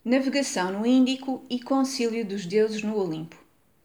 Navegação no Índico e concílio dos deuses no Olimpo.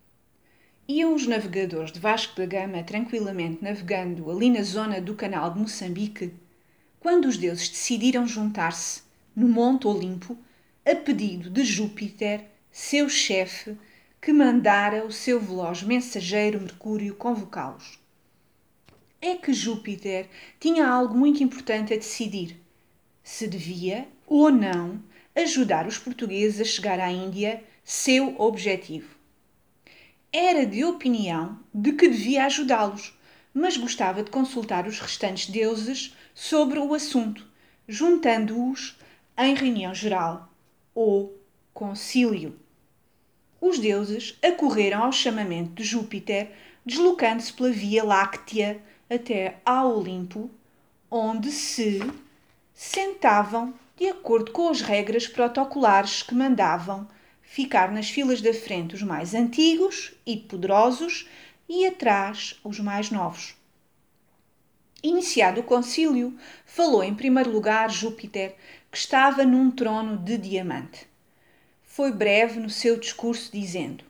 Iam os navegadores de Vasco da Gama tranquilamente navegando ali na zona do canal de Moçambique, quando os deuses decidiram juntar-se no Monte Olimpo a pedido de Júpiter, seu chefe, que mandara o seu veloz mensageiro Mercúrio convocá-los. É que Júpiter tinha algo muito importante a decidir: se devia ou não ajudar os portugueses a chegar à Índia, seu objetivo. Era de opinião de que devia ajudá-los, mas gostava de consultar os restantes deuses sobre o assunto, juntando-os em reunião geral, ou concílio. Os deuses acorreram ao chamamento de Júpiter, deslocando-se pela Via Láctea até ao Olimpo, onde se sentavam de acordo com as regras protocolares que mandavam ficar nas filas da frente os mais antigos e poderosos e atrás os mais novos. Iniciado o concílio, falou em primeiro lugar Júpiter, que estava num trono de diamante. Foi breve no seu discurso, dizendo: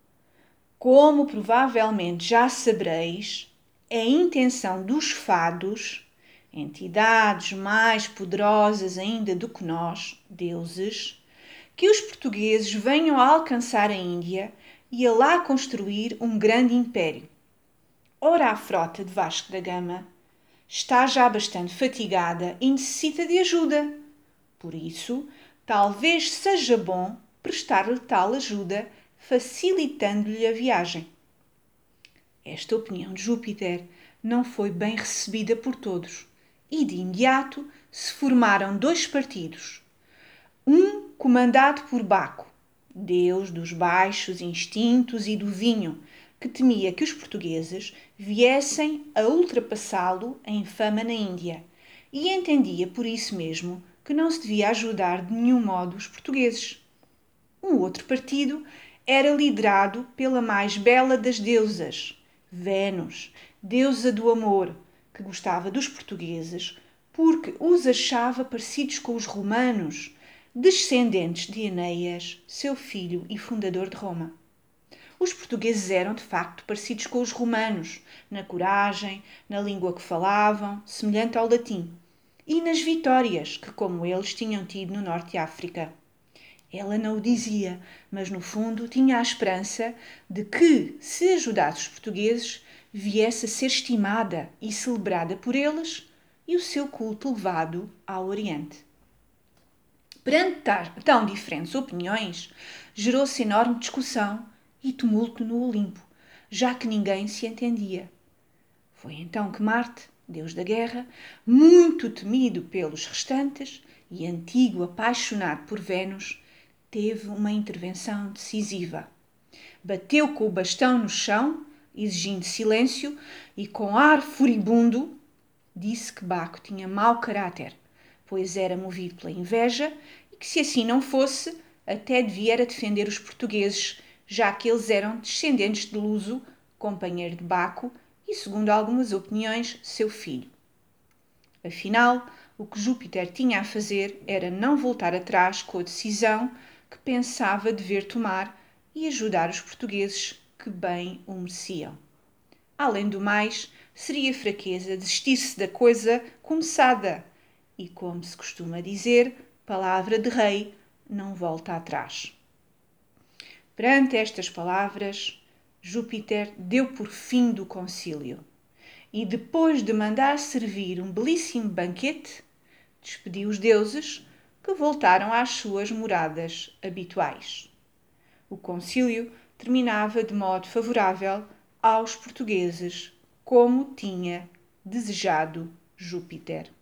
como provavelmente já sabereis, a intenção dos fados, entidades mais poderosas ainda do que nós, deuses, que os portugueses venham a alcançar a Índia e a lá construir um grande império. Ora, a frota de Vasco da Gama está já bastante fatigada e necessita de ajuda. Por isso, talvez seja bom prestar-lhe tal ajuda, facilitando-lhe a viagem. Esta opinião de Júpiter não foi bem recebida por todos e, de imediato, se formaram dois partidos. Um comandado por Baco, deus dos baixos instintos e do vinho, que temia que os portugueses viessem a ultrapassá-lo em fama na Índia e entendia por isso mesmo que não se devia ajudar de nenhum modo os portugueses. Um outro partido era liderado pela mais bela das deusas, Vênus, deusa do amor, que gostava dos portugueses porque os achava parecidos com os romanos, descendentes de Enéas, seu filho e fundador de Roma. Os portugueses eram, de facto, parecidos com os romanos, na coragem, na língua que falavam, semelhante ao latim, e nas vitórias que, como eles, tinham tido no Norte de África. Ela não o dizia, mas no fundo tinha a esperança de que, se ajudasse os portugueses, viesse a ser estimada e celebrada por eles e o seu culto levado ao Oriente. Perante tão diferentes opiniões, gerou-se enorme discussão e tumulto no Olimpo, já que ninguém se entendia. Foi então que Marte, deus da guerra, muito temido pelos restantes e antigo apaixonado por Vênus, teve uma intervenção decisiva. Bateu com o bastão no chão, exigindo silêncio, e com ar furibundo disse que Baco tinha mau caráter, pois era movido pela inveja e que, se assim não fosse, até devia era defender os portugueses, já que eles eram descendentes de Luso, companheiro de Baco e, segundo algumas opiniões, seu filho. Afinal, o que Júpiter tinha a fazer era não voltar atrás com a decisão que pensava dever tomar e ajudar os portugueses que bem o mereciam. Além do mais, seria fraqueza desistir-se da coisa começada e, como se costuma dizer, palavra de rei não volta atrás. Perante estas palavras, Júpiter deu por fim do concílio e, depois de mandar servir um belíssimo banquete, despediu os deuses, que voltaram às suas moradas habituais. O concílio terminava de modo favorável aos portugueses, como tinha desejado Júpiter.